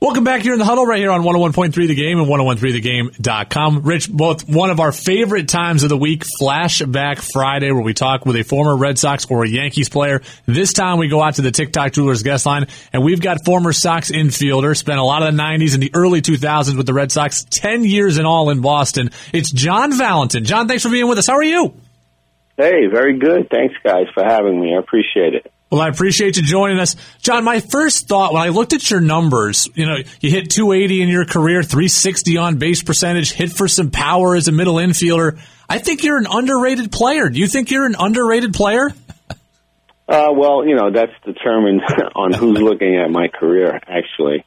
Welcome back here in the huddle right here on 101.3 The Game and 1013thegame.com. Rich, both one of our favorite times of the week, Flashback Friday, where we talk with a former Red Sox or a Yankees player. This time we go out to the TikTok Jewelers guest line, and we've got former Sox infielder, spent a lot of the 90s and the early 2000s with the Red Sox, 10 years in all in Boston. It's John Valentin. John, thanks for being with us. How are you? Hey, very good. Thanks, guys, for having me. I appreciate it. Well, I appreciate you joining us. John, my first thought when I looked at your numbers, you hit 280 in your career, 360 on base percentage, hit for some power as a middle infielder. I think you're an underrated player. Do you think you're an underrated player? Well, that's determined on who's looking at my career, actually.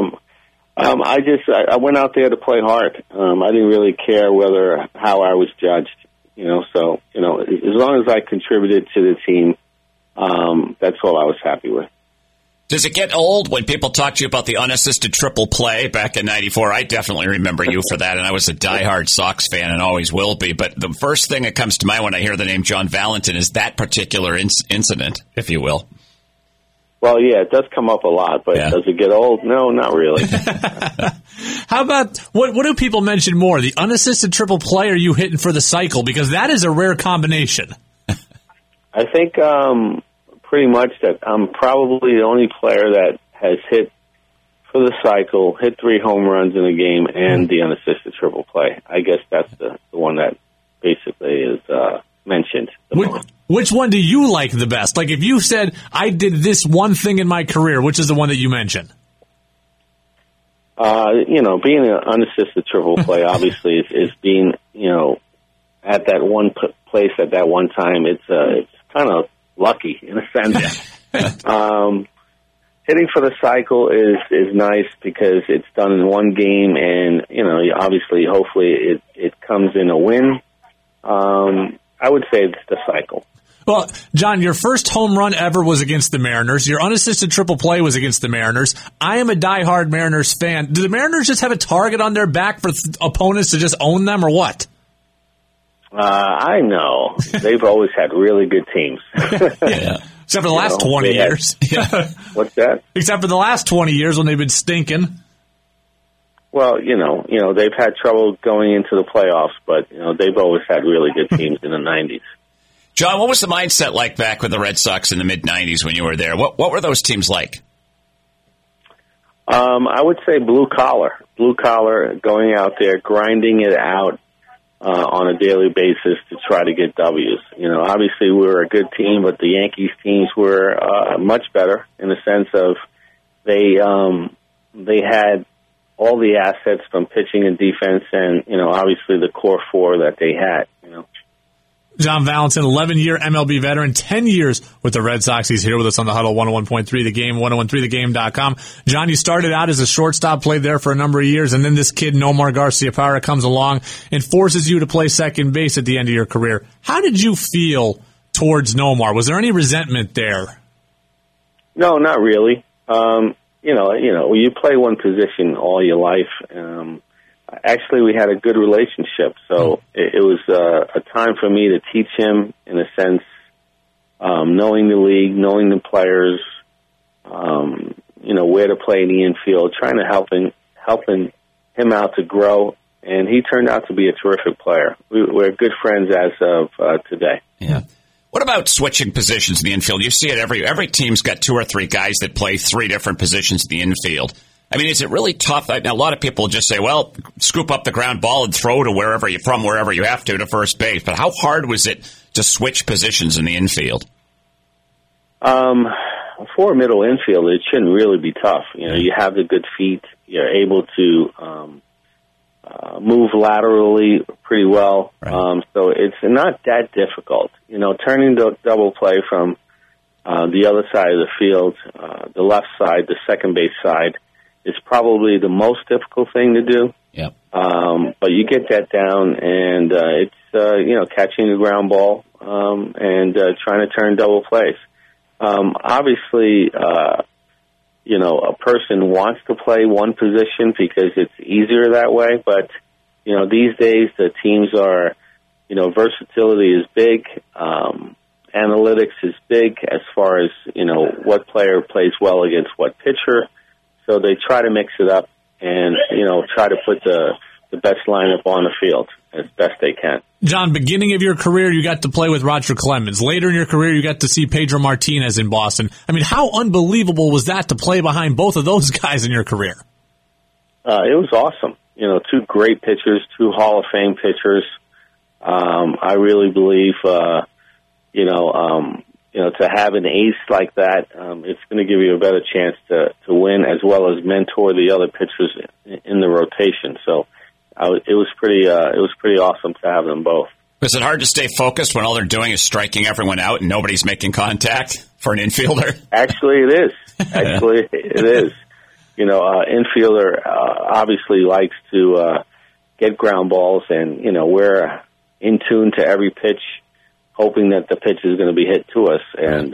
I went out there to play hard. I didn't really care how I was judged, so, as long as I contributed to the team, that's all I was happy with. Does it get old when people talk to you about the unassisted triple play back in '94? I definitely remember you for that, and I was a diehard Sox fan and always will be. But the first thing that comes to mind when I hear the name John Valentin is that particular incident, if you will. Well, yeah, it does come up a lot, but Does it get old? No, not really. How about, what do people mention more, the unassisted triple play or you hitting for the cycle? Because that is a rare combination. I think pretty much that I'm probably the only player that has hit for the cycle, hit 3 home runs in a game, and the unassisted triple play. I guess that's the one that basically is mentioned the most. Which one do you like the best? Like if you said, I did this one thing in my career, which is the one that you mentioned? Being an unassisted triple play obviously is being, at that one place at that one time. It's kind of lucky in a sense. Hitting for the cycle is nice because it's done in one game, and obviously, hopefully, it comes in a win. I would say it's the cycle. Well, John, your first home run ever was against the Mariners. Your unassisted triple play was against the Mariners. I am a diehard Mariners fan. Do the Mariners just have a target on their back for opponents to just own them, or what? I know. They've always had really good teams. Yeah. Except for the last 20 years. What's that? Except for the last 20 years when they've been stinking. Well, they've had trouble going into the playoffs, but, they've always had really good teams in the 90s. John, what was the mindset like back with the Red Sox in the mid-'90s when you were there? What were those teams like? I would say blue collar, going out there, grinding it out on a daily basis to try to get W's. Obviously we were a good team, but the Yankees teams were much better in the sense of they had all the assets from pitching and defense, and obviously the core 4 that they had. John Valentin, 11-year MLB veteran, 10 years with the Red Sox. He's here with us on the huddle, 101.3 The Game, 1013thegame.com. John, you started out as a shortstop, played there for a number of years, and then this kid, Nomar Garciaparra, comes along and forces you to play second base at the end of your career. How did you feel towards Nomar? Was there any resentment there? No, not really. You play one position all your life. Actually, we had a good relationship, so it was a time for me to teach him, in a sense, knowing the league, knowing the players, where to play in the infield, trying to helping him out to grow, and he turned out to be a terrific player. We're good friends as of today. Yeah. What about switching positions in the infield? You see it every team's got 2 or 3 guys that play 3 different positions in the infield. I mean, is it really tough? Now, a lot of people just say, well, scoop up the ground ball and throw to wherever you have to first base. But how hard was it to switch positions in the infield? For a middle infield, it shouldn't really be tough. You have the good feet. You're able to move laterally pretty well. Right. So it's not that difficult. Turning the double play from the other side of the field, the left side, the second base side, is probably the most difficult thing to do. Yep. But you get that down, and it's catching the ground ball and trying to turn double plays. Obviously, a person wants to play one position because it's easier that way. But these days the teams are, versatility is big. Analytics is big as far as what player plays well against what pitcher. So they try to mix it up and, try to put the best lineup on the field as best they can. John, beginning of your career, you got to play with Roger Clemens. Later in your career, you got to see Pedro Martinez in Boston. I mean, how unbelievable was that to play behind both of those guys in your career? It was awesome. Two great pitchers, two Hall of Fame pitchers. I really believe, to have an ace like that, it's going to give you a better chance to win as well as mentor the other pitchers in the rotation. So it was pretty awesome to have them both. Was it hard to stay focused when all they're doing is striking everyone out and nobody's making contact for an infielder? Actually, it is. Infielder obviously likes to get ground balls, and we're in tune to every pitch, hoping that the pitch is going to be hit to us. And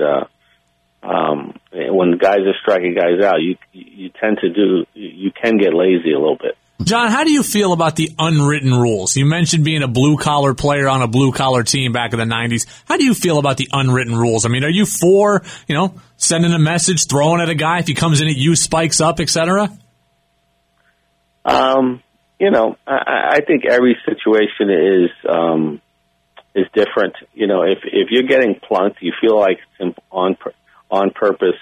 when guys are striking guys out, you can get lazy a little bit. John, how do you feel about the unwritten rules? You mentioned being a blue-collar player on a blue-collar team back in the 90s. How do you feel about the unwritten rules? I mean, are you for, sending a message, throwing at a guy if he comes in at you, spikes up, etc.? I think every situation is different. If you're getting plunked, you feel like it's on purpose.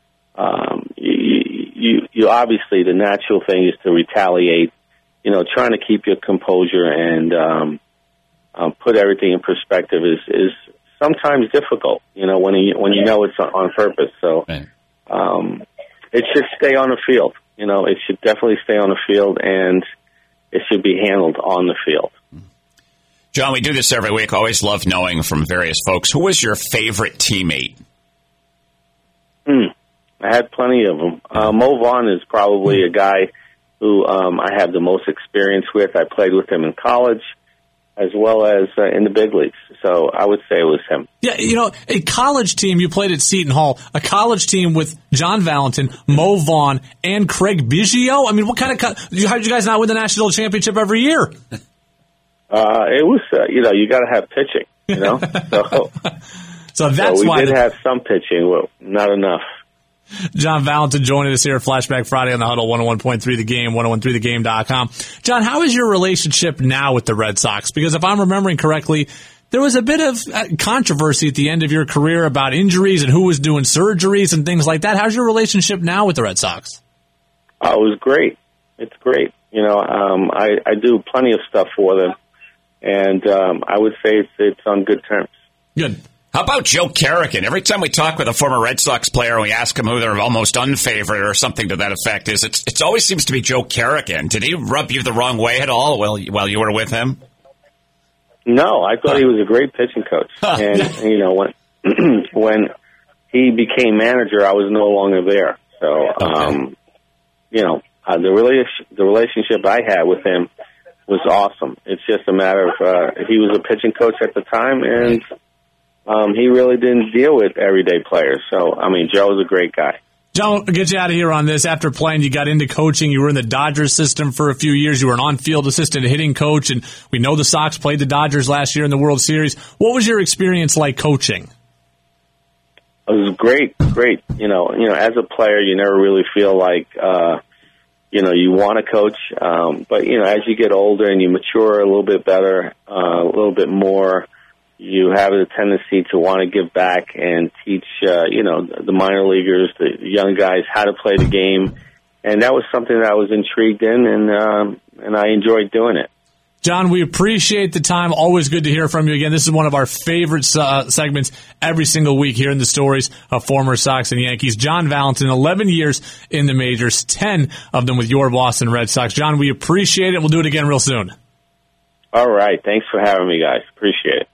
You obviously, the natural thing is to retaliate, trying to keep your composure and put everything in perspective is sometimes difficult, when you know it's on purpose. So it should stay on the field. It should definitely stay on the field, and it should be handled on the field. John, we do this every week. I always love knowing from various folks, who was your favorite teammate? I had plenty of them. Mo Vaughn is probably a guy who I have the most experience with. I played with him in college as well as in the big leagues. So I would say it was him. Yeah, a college team, you played at Seton Hall, a college team with John Valentin, Mo Vaughn, and Craig Biggio. I mean, what kind of how did you guys not win the national championship every year? It was, you got to have pitching, So that's why we did have some pitching, well, not enough. John Valentin joining us here at Flashback Friday on the Huddle, 101.3 The Game, 1013thegame.com. John, how is your relationship now with the Red Sox? Because if I'm remembering correctly, there was a bit of controversy at the end of your career about injuries and who was doing surgeries and things like that. How's your relationship now with the Red Sox? It was great. It's great. I do plenty of stuff for them, and I would say it's on good terms. Good. How about Joe Kerrigan? Every time we talk with a former Red Sox player and we ask him who they're almost unfavorite or something to that effect is, it always seems to be Joe Kerrigan. Did he rub you the wrong way at all while you were with him? No, I thought he was a great pitching coach. And, when he became manager, I was no longer there. So, the relationship I had with him was awesome. It's just a matter of he was a pitching coach at the time, and he really didn't deal with everyday players. So, Joe was a great guy. John, we'll get you out of here on this. After playing, you got into coaching. You were in the Dodgers system for a few years. You were an on-field assistant hitting coach, and we know the Sox played the Dodgers last year in the World Series. What was your experience like coaching? It was great. As a player, you never really feel like, you want to coach. But, as you get older and you mature a little bit better, a little bit more, you have a tendency to want to give back and teach, the minor leaguers, the young guys, how to play the game. And that was something that I was intrigued in, and I enjoyed doing it. John, we appreciate the time. Always good to hear from you again. This is one of our favorite segments every single week, hearing the stories of former Sox and Yankees. John Valentin, 11 years in the majors, 10 of them with your Boston Red Sox. John, we appreciate it. We'll do it again real soon. All right. Thanks for having me, guys. Appreciate it.